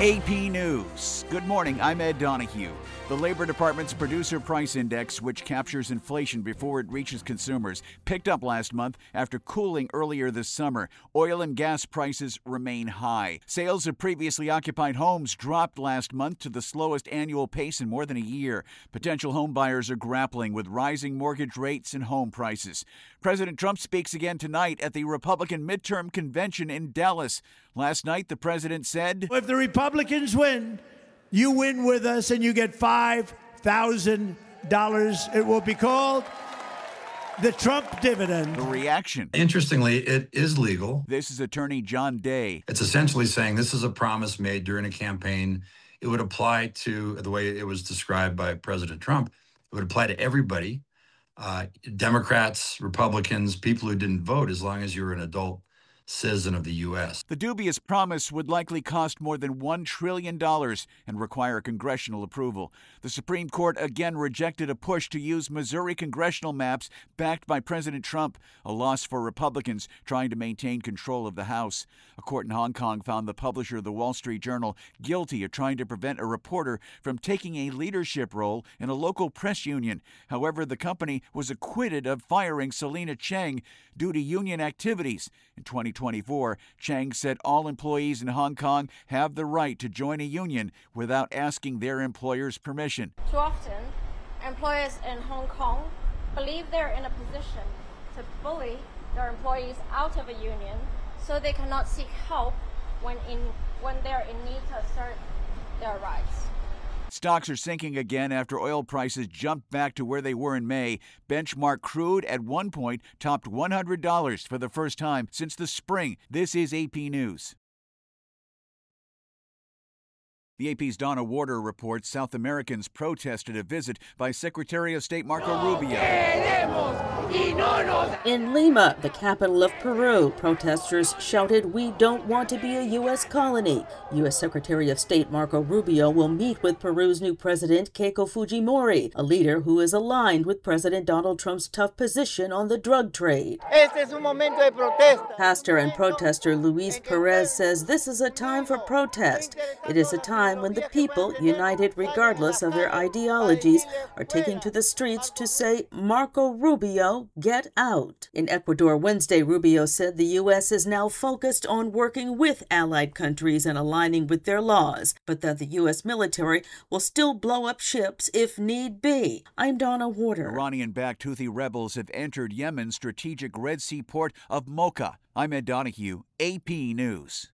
AP News. Good morning, I'm Ed Donahue. The Labor Department's Producer Price Index, which captures inflation before it reaches consumers, picked up last month after cooling earlier this summer. Oil and gas prices remain high. Sales of previously occupied homes dropped last month to the slowest annual pace in more than a year. Potential home buyers are grappling with rising mortgage rates and home prices. President Trump speaks again tonight at the Republican midterm convention in Dallas. Last night, the president said, "If the Republicans win, you win with us and you get $5,000. It will be called the Trump dividend." The reaction. Interestingly, it is legal. This is attorney John Day. It's essentially saying this is a promise made during a campaign. It would apply to, the way it was described by President Trump, it would apply to everybody, Democrats, Republicans, people who didn't vote, as long as you were an adult citizen of the U.S. The dubious promise would likely cost more than $1 trillion and require congressional approval. The Supreme Court again rejected a push to use Missouri congressional maps backed by President Trump, a loss for Republicans trying to maintain control of the House. A court in Hong Kong found the publisher of the Wall Street Journal guilty of trying to prevent a reporter from taking a leadership role in a local press union. However, the company was acquitted of firing Selina Cheng due to union activities. In 2024, Cheng said all employees in Hong Kong have the right to join a union without asking their employer's permission. Too often, employers in Hong Kong believe they're in a position to bully their employees out of a union so they cannot seek help when they're in need to assert their rights. Stocks are sinking again after oil prices jumped back to where they were in May. Benchmark crude at one point topped $100 for the first time since the spring. This is AP News. The AP's Donna Warder reports South Americans protested a visit by Secretary of State Marco Rubio. In Lima, the capital of Peru, protesters shouted, "We don't want to be a U.S. colony." U.S. Secretary of State Marco Rubio will meet with Peru's new president, Keiko Fujimori, a leader who is aligned with President Donald Trump's tough position on the drug trade. Pastor and protester Luis Perez says this is a time for protest. It is a time when the people, united regardless of their ideologies, are taking to the streets to say, "Marco Rubio, get out." In Ecuador Wednesday, Rubio said the U.S. is now focused on working with allied countries and aligning with their laws, but that the U.S. military will still blow up ships if need be. I'm Donna Warder. Iranian-backed Houthi rebels have entered Yemen's strategic Red Sea port of Mocha. I'm Ed Donahue, AP News.